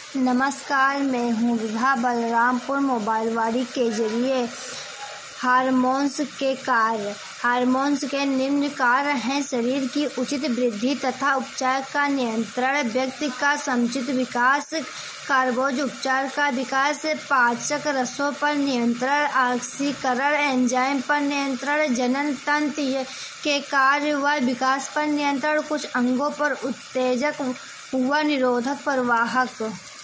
नमस्कार, मैं हूँ विभा। बलरामपुर मोबाइलवाड़ी के जरिए हार्मोन्स के निम्न कार्य हैं। शरीर की उचित वृद्धि तथा उपचार का नियंत्रण, व्यक्ति का समुचित विकास, कार्बोज उपचार का विकास, पाचक रसों पर नियंत्रण, ऑक्सीकरण एंजाइम पर नियंत्रण, जनन तंत्र के कार्य व विकास पर नियंत्रण, कुछ अंगों पर उत्तेजक व निरोधक प्रवाहक